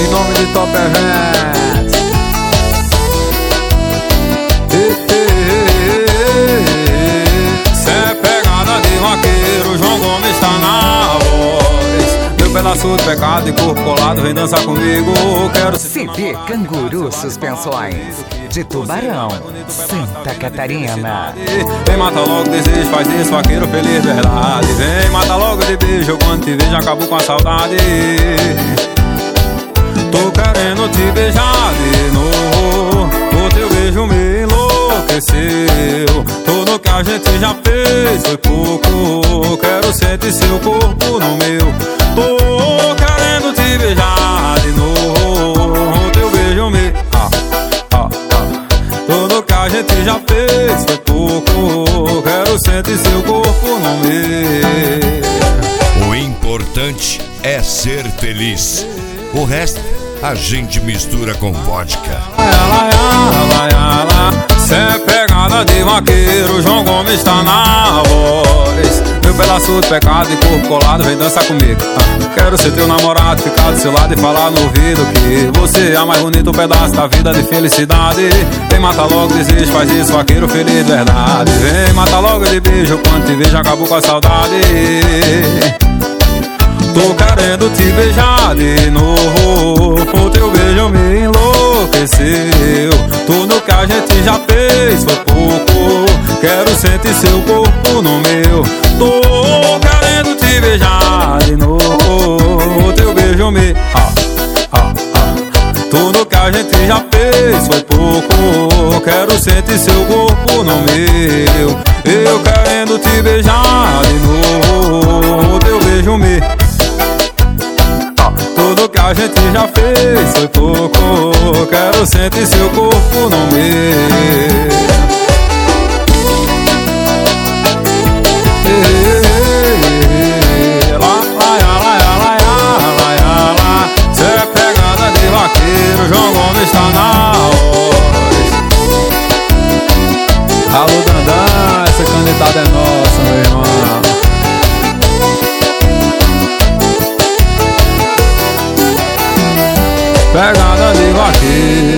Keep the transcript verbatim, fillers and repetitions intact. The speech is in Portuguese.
em nome de Top Events. Cê é pegada de vaqueiro, João Gomes tá na voz. Meu pedaço de pecado e corpo colado, vem dançar comigo. Quero C D Canguru Suspensões, de Tubarão, Santa Catarina. Vem mata logo desejo, faz isso, vaqueiro feliz, verdade. Vem mata logo de beijo, quando te vejo acabo com a saudade. Tô querendo te beijar de novo, o teu beijo me enlouqueceu. Tudo que a gente já fez foi pouco, quero sentir seu corpo no meu. Tô querendo te beijar de novo, o teu beijo me... Ah, ah, ah. Tudo que a gente já fez foi pouco, quero sentir seu corpo no meu. O importante é ser feliz, o resto a gente mistura com vodka. Cê é pegada de vaqueiro, João Gomes tá na voz. Meu pedaço de pecado e corpo colado, vem dançar comigo. ah. Quero ser teu namorado, ficar do seu lado e falar no ouvido que você é a mais bonito pedaço da vida de felicidade. Vem mata logo desejo, faz isso, vaqueiro feliz, verdade. Vem mata logo de beijo, quando te vejo acabo com a saudade. Tô querendo te beijar de novo, o teu beijo me enlouqueceu. Tudo que a gente já fez foi pouco, quero sentir seu corpo no meu. Tô querendo te beijar de novo, o teu beijo me... Ah, ah, ah. Tudo que a gente já fez foi pouco, quero sentir seu corpo no meu. Eu querendo te beijar de novo, o teu beijo me... Tudo que a gente já fez foi pouco, quero sentir seu corpo no meu. Cê é pegada de vaqueiro, João Gomes tá na voz. Alô Dandan, essa canetada é nossa, meu irmão. Pegada de vaqueiro.